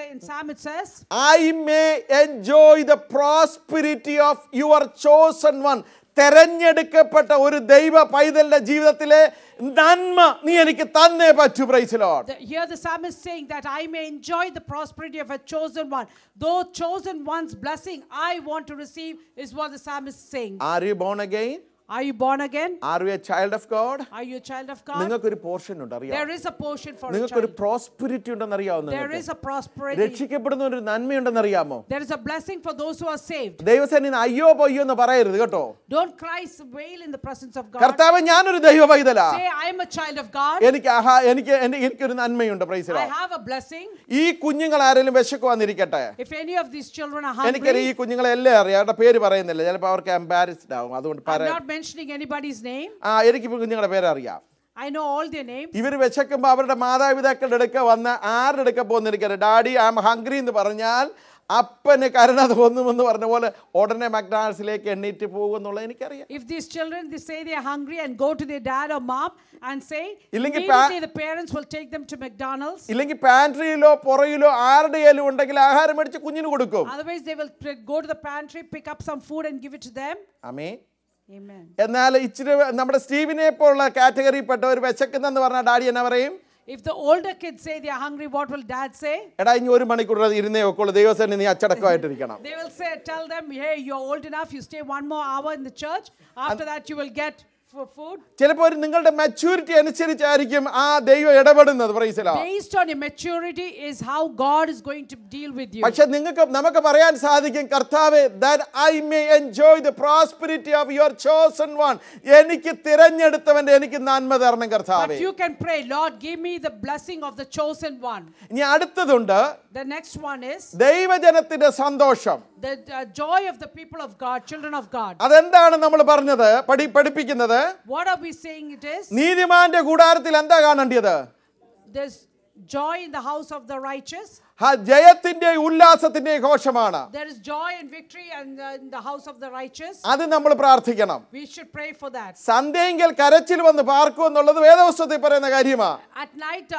it says, I may enjoy the prosperity of your chosen one. തെരഞ്ഞെടുക്കപ്പെട്ട ഒരു ദൈവ പൈതലിന്റെ ജീവിതത്തിലെ നന്മ നീ എനിക്ക് തന്നേ പറ്റൂ. Praise the Lord. Here the psalmist saying that I may enjoy the prosperity of a chosen one. Though chosen one's blessing I want to receive is what the psalmist is saying. Are you born again? Are you born again? Are you a child of God? Are you a child of God? നിങ്ങൾക്കൊരു portion ഉണ്ട്, അറിയാം. There is a portion for a നിങ്ങൾക്കൊരു child. Prosperity ഉണ്ടെന്ന് അറിയാമോ? There is a prosperity. രക്ഷിക്കപ്പെടുന്ന ഒരു നന്മയുണ്ടെന്ന് അറിയാമോ? There is a blessing for those who are saved. ദൈവസന്നിധിയിൽ അയ്യോ പൊയ്യോ എന്ന് പറയരുത് കേട്ടോ. Don't cry, wail in the presence of God. കർത്താവേ, ഞാനൊരു ദൈവ പൈതലാ. Say I am a child of God. എനിക്കൊരു നന്മയുണ്ട്. Praise the I Lord. have a blessing. ഈ കുഞ്ഞുങ്ങൾ ആരെങ്കിലും വിശക്കുവാന്നിരിക്കട്ടെ, If any of these children are എനിക്കറിയാം hungry, ഈ കുഞ്ഞുങ്ങളെ എല്ലാം അറിയാം. അവരുടെ പേര് പറയുന്നില്ല, ചിലപ്പോൾ അവർക്ക് എംബാരസ്ഡ് ആവും. അതുകൊണ്ട് I'm not mentioning anybody's name. എനിക്കിപ്പോൾ കുഞ്ഞുങ്ങളുടെ പേര് അറിയാം. I know all their names. ഇവർ വിശക്കുമ്പോൾ അവരുടെ മാതാപിതാക്കളുടെ അടുക്ക വന്ന് ആരുടെ അടുക്ക പോകുന്നിരിക്കരുത്. ഡാഡി ഐ ആം ഹംഗ്രി എന്ന് പറഞ്ഞാൽ അപ്പന് കരുണ തോന്നുമെന്ന് പറഞ്ഞ പോലെ ഉടനെ മക്ഡൊണാൾഡ്സിലേക്ക് എണ്ണീറ്റ് പോകുമെന്നുള്ളത് എനിക്കറിയാം. If these children they say they are hungry and go to their dad or mom and say, ഇല്ലെങ്കിൽ immediately the parents will take them to McDonald's. ഇല്ലെങ്കിൽ പാൻട്രിയിലോ പുറയിലോ ആരുടെയും ഉണ്ടെങ്കിൽ ആഹാരം മേടിച്ച് കുഞ്ഞിന് കൊടുക്കും. Otherwise they will go to the pantry, pick up some food and give it to them. Amen. Amen. എന്നാൽ ഇച്ചിരി നമ്മുടെ സ്റ്റീവിനെ പോലുള്ള കാറ്റഗറിയിൽപ്പെട്ട ഒരു വിശക്കുന്നെന്ന് പറഞ്ഞാൽ ഡാഡി എന്നാ പറയും? If the older kids say they are hungry, what will dad say? എടാ ഇനി 1 മണിക്കൂർ ഇരുന്നേ ഒക്കെയുള്ളൂ, ദൈവസന്നിധിയിൽ നീ അച്ചടക്കമായിട്ടിരിക്കണം. They will say, tell them, hey, you're old enough, you stay 1 more hour in the church. After that you will get for food. ചിലപ്പോൾ നിങ്ങളുടെ maturity അനുസരിച്ചായിരിക്കും ആ ദൈവം ഇടപെടുന്നത്. Praise the Lord. Based on your maturity is how God is going to deal with you. പക്ഷേ നമുക്ക് പറയാൻ സാധിക്കും, കർത്താവേ, that I may enjoy the prosperity of your chosen one. എനിക്ക് തിരഞ്ഞെടുത്തവന്റെ എനിക്ക് നന്മ തരണം കർത്താവേ. But you can pray, Lord, give me the blessing of the chosen one. ഇനി അടുത്തതുണ്ട്, The next one is ദൈവജനത്തിന്റെ സന്തോഷം. the joy of the people of God, children of God. അതെന്താണ് നമ്മൾ പറഞ്ഞത് പഠിപ്പിക്കുന്നത്? What are we saying it is? നീതിമാന്റെ കൂടാരത്തിൽ എന്താ കാണേണ്ടത്? There's joy in the house of the righteous. ജയത്തിന്റെ ഉല്ലാസത്തിന്റെ ഘോഷമാണ്. There is joy and victory in the house of the righteous. അത് നമ്മൾ പ്രാർത്ഥിക്കണം. We should pray for that. സന്ധ്യയെങ്കിൽ കരച്ചിൽ വന്ന് പാർക്കും എന്നുള്ളത് വേദപുസ്തകത്തിൽ പറയുന്ന കാര്യമാണ്. At night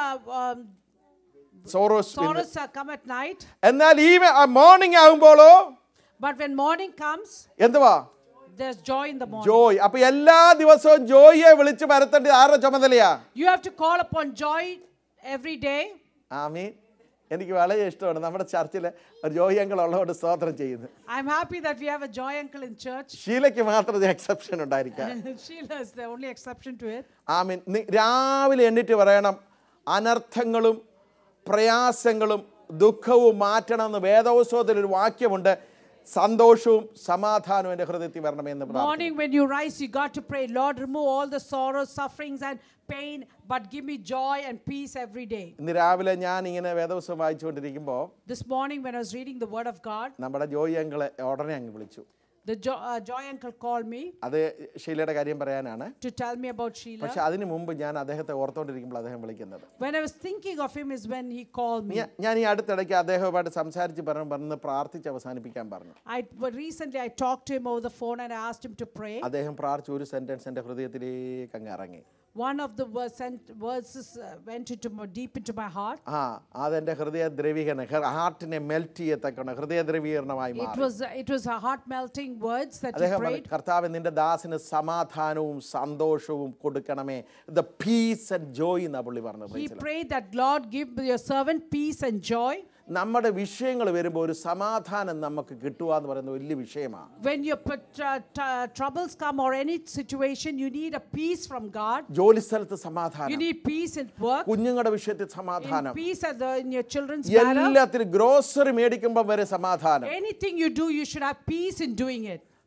sorrows come at night. എന്നാൽ ഈ മോർണിംഗ് ആകുമ്പോഴോ, But when morning comes, എന്തുവാ? there's joy in the morning. Joy. അപ്പൊ എല്ലാ ദിവസവും ജോയിയെ വിളിച്ച് വരുത്തേണ്ടത് ആരുടെ ചുമതലയാ? You have to call upon joy every day. ആമീൻ. എനിക്ക് വളരെ ഇഷ്ടമാണ് നമ്മുടെ ചർച്ചിൽ ഒരു ജോയി അങ്കിൾ ഉള്ളതുകൊണ്ട് സ്തോത്രം ചെയ്യുന്നു. I'm happy that we have a joy uncle in church. ഷീലയ്ക്ക് മാത്രം എക്സെപ്ഷൻ ഉണ്ടായിരിക്കാം. Sheila is the only exception to it. ആമീൻ. രാവിലെ എണ്ണിട്ട് പറയണം, അനർത്ഥങ്ങളും പ്രയാസങ്ങളും ദുഃഖവും മാറ്റണമെന്ന് വേദപുസ്തകത്തിൽ ഒരു വാക്യമുണ്ട്. സന്തോഷവും സമാധാനവും എൻ്റെ ഹൃദയത്തിൽ വരണമെന്ന് പ്രാർത്ഥിക്കുന്നു. Morning when you rise, you got to pray, Lord, remove all the sorrows, sufferings and pain, but give me joy and peace every day. ഇന്ന് രാവിലെ ഞാൻ ഇങ്ങനെ വേദപുസ്തകം വായിച്ചുകൊണ്ടിരിക്കുമ്പോൾ This morning when I was reading the word of God, നമ്മുടെ ജോയി അങ്കിളെ ഉടനെ അങ്ങ് വിളിച്ചു. the joy uncle called me അത് ഷീലയുടെ കാര്യം പറയാനാണ്. to tell me about Sheila. പക്ഷെ അതിന് മുമ്പ് ഞാൻ അദ്ദേഹത്തെ ഓർത്തുകൊണ്ടിരിക്കുമ്പോൾ അദ്ദേഹം വിളിക്കുന്നത്. When I was thinking of him is when he called me. ഞാൻ ഈ അടുത്തിടയ്ക്ക് അദ്ദേഹവുമായിട്ട് സംസാരിച്ച് പറഞ്ഞ് പ്രാർത്ഥിച്ച് അവസാനിപ്പിക്കാൻ പറഞ്ഞു. Recently I talked to him over the phone and I asked him to pray. അദ്ദേഹം പ്രാർത്ഥിച്ച ഒരു സെന്റൻസ് എൻ്റെ ഹൃദയത്തിലേക്ക് അങ്ങ് ഇറങ്ങി. One of the verses went deep into my heart. അതെൻ്റെ ഹൃദയ ദ്രവീകരണം, ഹാർട്ടിനെ മെൽറ്റ് ചെയ്യത്തക്കണം, ഹൃദയ ദ്രവീകരണമായി മാറി. It was a heart melting words that he prayed. കർത്താവേ, നിന്റെ ദാസന് സമാധാനവും സന്തോഷവും കൊടുക്കണമേ. The peace and joy എന്നാ പുള്ളി പറഞ്ഞത്. He prayed that, Lord, give your servant peace and joy. നമ്മുടെ വിഷയങ്ങൾ വരുമ്പോൾ ഒരു സമാധാനം നമുക്ക് കിട്ടുക എന്ന് പറയുന്നത് വലിയ വിഷയമാണ്. When your troubles come or any situation, you need a peace from God. ജോലി സ്ഥലത്ത് സമാധാനം, you need peace in work, കുഞ്ഞുങ്ങളുടെ വിഷയത്തിൽ സമാധാനം, peace in your children's matter. എല്ലാത്തിനും ഗ്രോസറി മേടിക്കുമ്പോൾ വരെ സമാധാനം. Anything you do, you should have peace in doing it.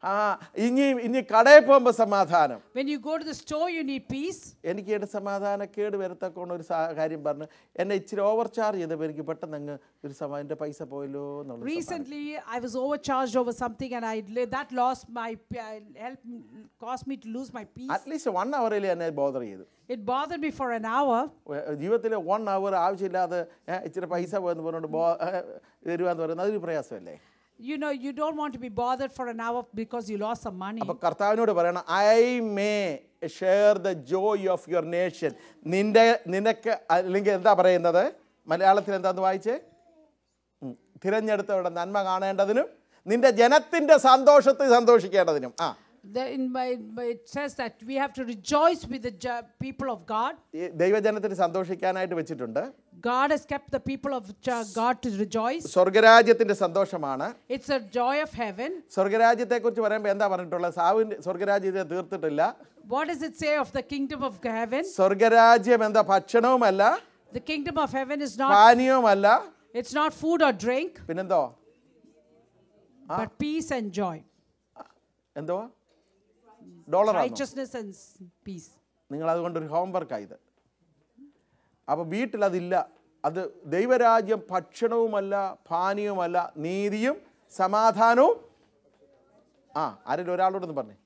ഇനി കടയിൽ പോകുമ്പോൾ സമാധാനം. When you go to the store, you need peace. എനിക്ക് എൻ്റെ സമാധാനക്കേട് വരത്തക്കൊണ്ട് ഒരു കാര്യം പറഞ്ഞു. എന്നെ ഇച്ചിരി ഓവർ ചാർജ് ചെയ്തപ്പോൾ എനിക്ക് പെട്ടെന്ന് അങ്ങ് ഒരു എൻ്റെ പൈസ പോയല്ലോ എന്നുള്ളത്. Recently, I was overcharged over something, and that lost my caused me to lose my peace. At least 1 hour എന്നെ ബോധർ ചെയ്തു. It bothered me for an hour. ജീവിതത്തിൽ 1 hour ആവശ്യമില്ലാതെ ഇച്ചിരി പൈസ പോയെന്ന് പറഞ്ഞുകൊണ്ട് വരുവാന്ന് പറയുന്നത് അതൊരു പ്രയാസമല്ലേ? You know, you don't want to be bothered for an hour because you lost some money. അപ്പോൾ കർത്താവിനോട് പറയണം, I may share the joy of your nation. നിനക്ക് അല്ലെങ്കിൽ എന്താ പറയുന്നത് മലയാളത്തിൽ എന്താന്ന് വായിച്ചേ? തിരഞ്ഞെടുത്തവരുടെ നന്മ കാണേണ്ടതിനും നിന്റെ ജനത്തിന്റെ സന്തോഷത്തിൽ സന്തോഷിക്കേണ്ടതിനും. It says that we have to rejoice with the people of God. ദൈവജനത്തിന് സന്തോഷിക്കാനായിട്ട് വെച്ചിട്ടുണ്ട്. God has kept the people of God to rejoice. സ്വർഗ്ഗരാജ്യത്തിന്റെ സന്തോഷമാണ്. It's a joy of heaven. സ്വർഗ്ഗരാജ്യത്തെ കുറിച്ച് പറയുമ്പോൾ എന്താ പറഞ്ഞിട്ടുള്ളത്? സാവിന്റെ സ്വർഗ്ഗരാജ്യത്തെ തീർത്തിട്ടില്ല. What does it say of the kingdom of heaven? സ്വർഗ്ഗരാജ്യം എന്താ? ഭക്ഷണവുമല്ല, The kingdom of heaven is not പാനീയവുമല്ല, it's not food or drink, പിന്നെന്തോ? but peace and joy. എന്തോ? ഡോളർ. Righteousness and peace. നിങ്ങൾ അതുകൊണ്ടൊരു ഹോംവർക്കായത്. അപ്പോൾ വീട്ടിൽ അതില്ല. അത് ദൈവരാജ്യം ഭക്ഷണവുമല്ല, പാനീയവുമല്ല, നീതിയും സമാധാനവും. ആരെങ്കിലും ഒരാളോടൊന്ന് പറഞ്ഞേ.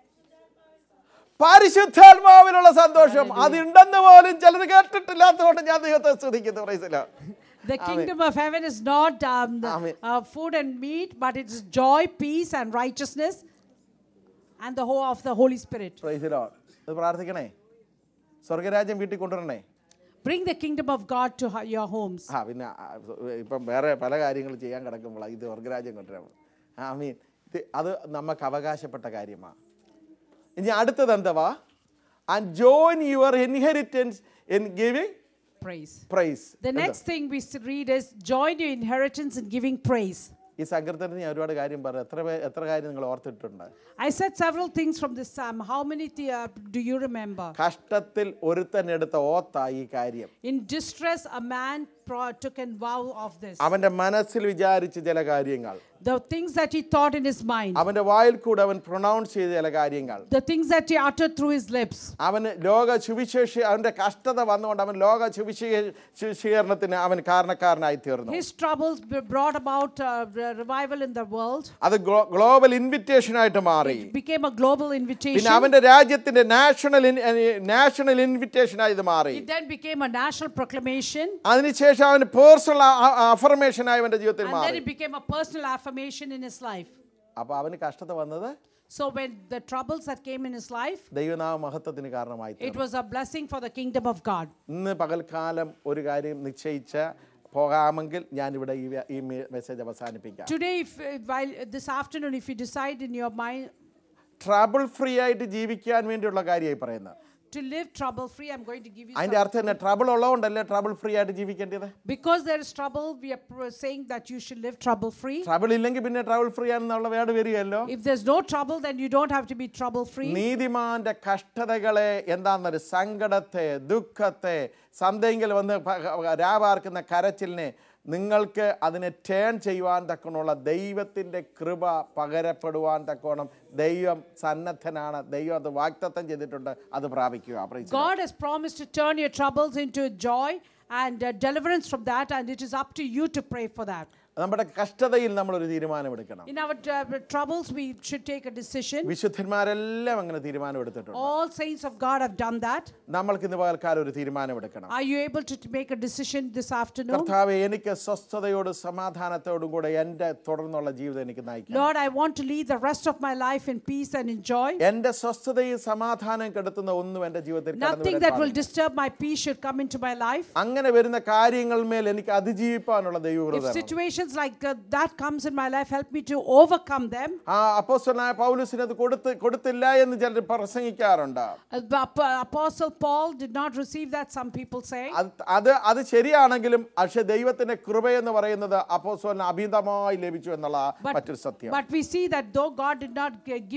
പരിശുദ്ധാത്മാവിനുള്ള സന്തോഷം അതുണ്ടെന്ന് പോലും ചിലർ കേട്ടിട്ടില്ലാത്തതുകൊണ്ട് ഞാൻ ദൈവത്തെ സ്തുതിക്കുന്നു. Praise the Lord. The kingdom of heaven is not food and meat, but it is joy, peace and righteousness and the whole of the Holy Spirit. Praise the Lord. ഇത് പ്രാർത്ഥിക്കണേ. സ്വർഗ്ഗരാജ്യം വീട്ടിൽ കൊണ്ടുവരണേ. Bring the kingdom of God to your homes. പിന്നെ ഇപ്പം വേറെ പല കാര്യങ്ങൾ ചെയ്യാൻ കിടക്കുമ്പോൾ ഇത് സ്വർഗ്ഗരാജ്യം കൊണ്ടുവരാൻ അത് നമുക്ക് അവകാശപ്പെട്ട കാര്യമാണ്. ഇനി അടുത്തത് എന്തുവാ? And join your inheritance in giving praise. The next thing we read is join your inheritance in giving praise. ഈ സങ്കീർത്തനത്തിൽ ഞാൻ ഒരുപാട് കാര്യം പറഞ്ഞു. എത്ര കാര്യം നിങ്ങൾ ഓർത്തിട്ടുണ്ട്? I said several things from this psalm. How many do you remember? കഷ്ടത്തിൽ ഒരുത്തൻ എടുത്ത ഓത്തായി ഈ കാര്യം. In distress a man took a vow of this. അവന്റെ മനസ്സിൽ വിചാരിച്ച ചില കാര്യങ്ങൾ, the things that he thought in his mind, അവന്റെ വായിൽ കൂടെ അവൻ പ്രൊനൗൺസ് ചെയ്ത ചില കാര്യങ്ങൾ, the things that he uttered through his lips. അവന് അവന്റെ കഷ്ടത വന്നുകൊണ്ട് അവൻ ലോക സുവിശേഷീകരണത്തിന് അവൻ കാരണക്കാരനായി തീർന്നു. His troubles brought about revival in the world. അത് ഗ്ലോബൽ ഇൻവിറ്റേഷൻ ആയിട്ട് മാറി. It became a global invitation. പിന്നെ അവന്റെ രാജ്യത്തിന്റെ നാഷണൽ ഇൻവിറ്റേഷൻ ആയി ഇത് മാറി. It then became a national proclamation. അതിനുശേഷം അവന് പേഴ്സണൽ അഫർമേഷൻ ആയി അവന്റെ ജീവിതത്തിൽ മാറി. And then it became a personal affirmation in his life. അപ്പോൾ അവന് കഷ്ടത വന്നത്, so when the troubles that came in his life, ദൈവനാമ മഹത്വത്തിന് കാരണമായി തീർന്നു. it was a blessing for the kingdom of God. ഇന്ന് പകൽക്കാലം ഒരു കാര്യം നിശ്ചയിച്ച പോകാമെങ്കിൽ ഞാൻ ഇവിടെ ഈ മെസ്സേജ് അവസാനിപ്പിക്കാം. Today while this afternoon if you decide in your mind trouble free ആയിട്ട് ജീവിക്കാൻ വേണ്ടിയുള്ള കാര്യമായി പറയുന്നത്. To live trouble free, I'm going to give you അതിന്റെ അർത്ഥം തന്നെ ട്രബിൾ ഉള്ളതുകൊണ്ടല്ലേ ട്രബിൾ ഫ്രീ ആയിട്ട് ജീവിക്കേണ്ടത്? Because there is trouble, we are saying that you should live trouble free. Trouble ഇല്ലെങ്കിൽ പിന്നെ ട്രബിൾ ഫ്രീ ആണെന്നുള്ള വേർഡ് വരികയല്ലോ. If there's no trouble, then you don't have to be trouble free. നീതിമാന്റെ കഷ്ടതകളെ എന്താണെന്നൊരു സങ്കടത്തെ, ദുഃഖത്തെ, സന്ദേഹത്തിൽ വന്ന് രാപാർക്കുന്ന കരച്ചിലിനെ നിങ്ങൾക്ക് അതിനെ ടേൺ ചെയ്യുവാൻ തക്കണമുള്ള ദൈവത്തിൻ്റെ കൃപ പകരപ്പെടുവാൻ തക്കോണം ദൈവം സന്നദ്ധനാണ്. ദൈവം അത് വാഗ്ദത്തം ചെയ്തിട്ടുണ്ട്. അത് പ്രാപിക്കുക. God has promised to turn your troubles into joy and deliverance from that, and it is up to you to pray for that. നമ്മുടെ കഷ്ടതയിൽ നമ്മൾ ഒരു തീരുമാനമെടുക്കണം. In our troubles we should take a decision. വിശുദ്ധന്മാരെല്ലാം അങ്ങനെ തീരുമാനമെടുത്തിട്ടുണ്ട്. All saints of God have done that. നമ്മൾക്ക് ഇന്ന് പകൽക്കാലം ഒരു തീരുമാനമെടുക്കണം. Are you able to make a decision this afternoon? കർത്താവേ, എനിക്ക് സ്വസ്ഥതയോടും സമാധാനത്തോടും കൂടെ എൻ്റെ തുടർന്നുള്ള ജീവിതം എനിക്ക് നയിക്കണം. Lord, I want to lead the rest of my life in peace and in joy. എൻ്റെ സ്വസ്ഥതയും സമാധാനം കെടുത്തുന്ന ഒന്നും എൻ്റെ ജീവിതത്തിൽ കടന്നു വരാൻ Nothing that will disturb my peace should come into my life. അങ്ങനെ വരുന്ന കാര്യങ്ങൾമേൽ എനിക്ക് അതിജീവിക്കാനുള്ള ദൈവകൃപ. If situations like that comes in my life, help me to overcome them. അപ്പോസ്തലനായ പൗലോസിന് അത് കൊടുത്തില്ല എന്ന് ചിലർ പ്രസംഗിക്കാറുണ്ട്. Apostle Paul did not receive that, some people say. അത് ശരിയാണെങ്കിലും പക്ഷേ ദൈവത്തിന്റെ കൃപയെന്ന് പറയുന്നത് അപ്പോസ്തലന് അഭിതമായി ലഭിച്ചു എന്നുള്ള മറ്റൊരു സത്യം. But we see that though God did not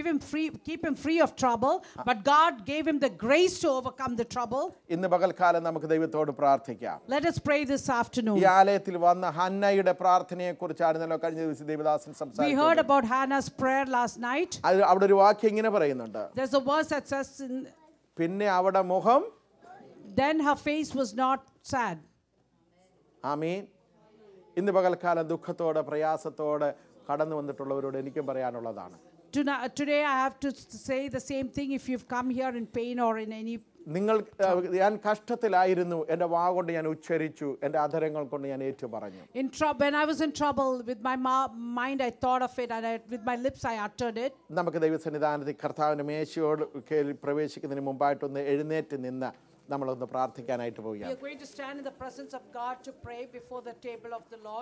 keep him free of trouble, but God gave him the grace to overcome the trouble. ഇന്ന് പകൽക്കാലം നമുക്ക് ദൈവത്തോട് പ്രാർത്ഥിക്കാം. Let us pray this afternoon. ഈ ആലയത്തിൽ വന്ന ഹന്നയുടെ പ്രാർത്ഥന പ്രാർത്ഥനയെക്കുറിച്ചായിരുന്നല്ലോ കഴിഞ്ഞ ദിവസം ദേവദാസൻ We സംസാരിച്ചത്. heard about Hannah's prayer last night. അത് അവിടെ ഒരു വാക്യം ഇങ്ങനെ പറയുന്നുണ്ട്, There's a verse that says, പിന്നെ അവിടെ മുഖം then her face was not sad. ആമീൻ. ഇന്ന് പകൽക്കാലം ദുഃഖത്തോടെ പ്രയാസത്തോടെ കടന്നു വന്നിട്ടുള്ളവരോട് എനിക്കും പറയാനുള്ളതാണ്, Today I have to say the same thing. If you've come here in pain or in any, നിങ്ങൾ ഞാൻ കഷ്ടത്തിലായിരുന്നു, എൻ്റെ വാ കൊണ്ട് ഞാൻ ഉച്ചരിച്ചു, എൻ്റെ അധരങ്ങൾ കൊണ്ട് ഞാൻ ഏറ്റു പറഞ്ഞു. when I was in trouble, with my mind I thought of it, and with my lips I uttered it. നമുക്ക് ദൈവസന്നിധാനത്തിൽ കർത്താവിൻ്റെ മേശയോട് പ്രവേശിക്കുന്നതിന് മുമ്പായിട്ടൊന്ന് എഴുന്നേറ്റ് നിന്ന് നമ്മളൊന്ന് പ്രാർത്ഥിക്കാനായിട്ട് We പോവുകയാണ്. are going to stand in the presence of God to pray before the table of the Lord.